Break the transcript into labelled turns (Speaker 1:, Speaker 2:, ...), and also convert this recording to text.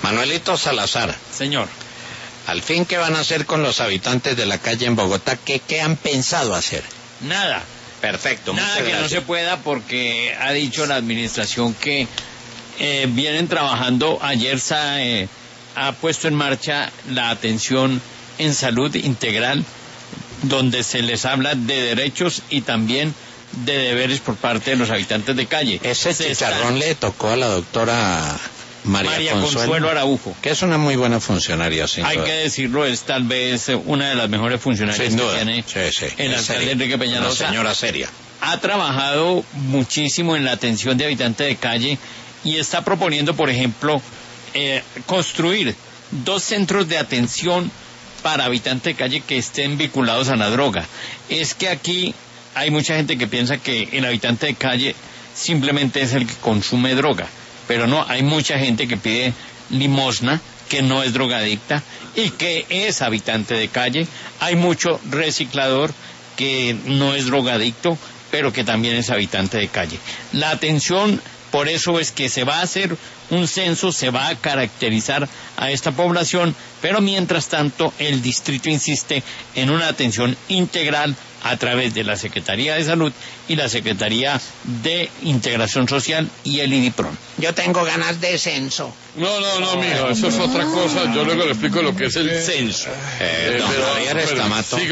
Speaker 1: Manuelito Salazar,
Speaker 2: Señor.
Speaker 1: al fin, ¿qué van a hacer con los habitantes de la calle en Bogotá? ¿Qué han pensado hacer?
Speaker 2: Nada.
Speaker 1: Perfecto,
Speaker 2: Nada
Speaker 1: muchas
Speaker 2: que
Speaker 1: gracias.
Speaker 2: no se pueda, porque ha dicho la administración que vienen trabajando. Ayer se ha puesto en marcha la atención en salud integral, donde se les habla de derechos y también de deberes por parte de los habitantes de calle.
Speaker 1: Ese chicharrón le tocó a la doctora María
Speaker 2: Consuelo Araujo,
Speaker 1: que es una muy buena funcionaria, sin
Speaker 2: hay
Speaker 1: duda.
Speaker 2: que decirlo, es tal vez una de las mejores funcionarias
Speaker 1: Sin
Speaker 2: que
Speaker 1: duda.
Speaker 2: tiene
Speaker 1: Sí.
Speaker 2: el
Speaker 1: Es
Speaker 2: alcalde
Speaker 1: seria.
Speaker 2: Enrique
Speaker 1: Una
Speaker 2: Peñalosa.
Speaker 1: señora seria.
Speaker 2: Ha trabajado muchísimo en la atención de habitantes de calle y está proponiendo, por ejemplo, construir 2 centros de atención para habitantes de calle que estén vinculados a la droga. Es que aquí hay mucha gente que piensa que el habitante de calle simplemente es el que consume droga, pero no, hay mucha gente que pide limosna, que no es drogadicta y que es habitante de calle. Hay mucho reciclador que no es drogadicto, pero que también es habitante de calle. La atención, por eso es que se va a hacer un censo, se va a caracterizar a esta población, pero mientras tanto el distrito insiste en una atención integral a través de la Secretaría de Salud y la Secretaría de Integración Social y el IDIPRON.
Speaker 1: Yo tengo ganas de censo.
Speaker 3: No, mijo, eso es otra cosa. Yo luego le explico lo que es el censo.
Speaker 1: Don Javier Escamato.